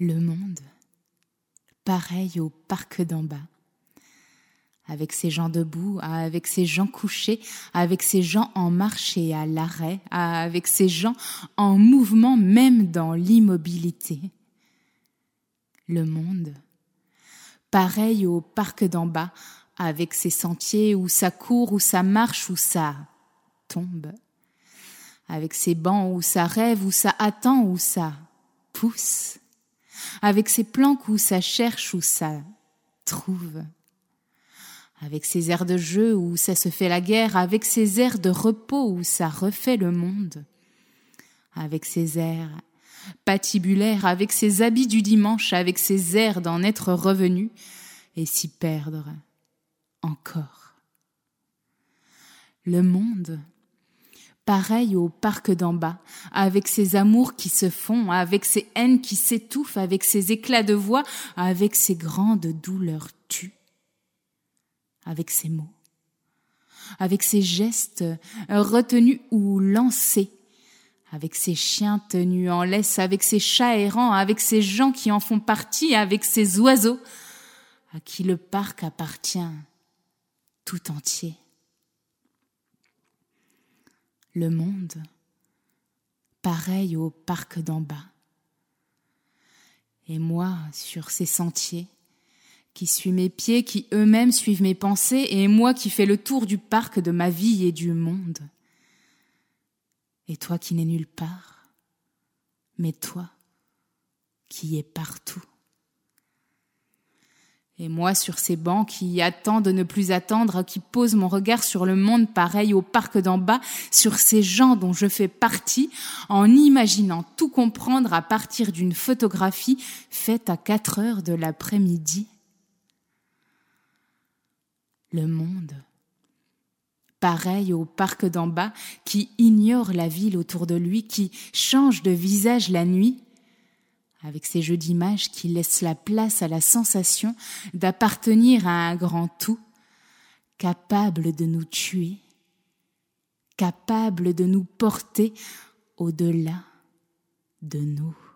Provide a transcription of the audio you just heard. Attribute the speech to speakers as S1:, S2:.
S1: Le monde, pareil au parc d'en bas, avec ses gens debout, avec ses gens couchés, avec ses gens en marche et à l'arrêt, avec ses gens en mouvement même dans l'immobilité. Le monde, pareil au parc d'en bas, avec ses sentiers où ça court, où ça marche, où ça tombe, avec ses bancs où ça rêve, où ça attend, où ça pousse, avec ses planques où ça cherche, où ça trouve, avec ses aires de jeu où ça se fait la guerre, avec ses aires de repos où ça refait le monde, avec ses airs patibulaires, avec ses habits du dimanche, avec ses airs d'en être revenu et s'y perdre encore. Le monde, pareil au parc d'en bas, avec ses amours qui se font, avec ses haines qui s'étouffent, avec ses éclats de voix, avec ses grandes douleurs tues, avec ses mots, avec ses gestes retenus ou lancés, avec ses chiens tenus en laisse, avec ses chats errants, avec ses gens qui en font partie, avec ses oiseaux, à qui le parc appartient tout entier. Le monde, pareil au parc d'en bas. Et moi, sur ces sentiers, qui suis mes pieds, qui eux-mêmes suivent mes pensées, et moi qui fais le tour du parc de ma vie et du monde. Et toi qui n'es nulle part, mais toi qui es partout. Et moi sur ces bancs qui attendent de ne plus attendre, qui posent mon regard sur le monde pareil au parc d'en bas, sur ces gens dont je fais partie, en imaginant tout comprendre à partir d'une photographie faite à 4 heures de l'après-midi. Le monde, pareil au parc d'en bas, qui ignore la ville autour de lui, qui change de visage la nuit, avec ces jeux d'images qui laissent la place à la sensation d'appartenir à un grand tout, capable de nous tuer, capable de nous porter au-delà de nous.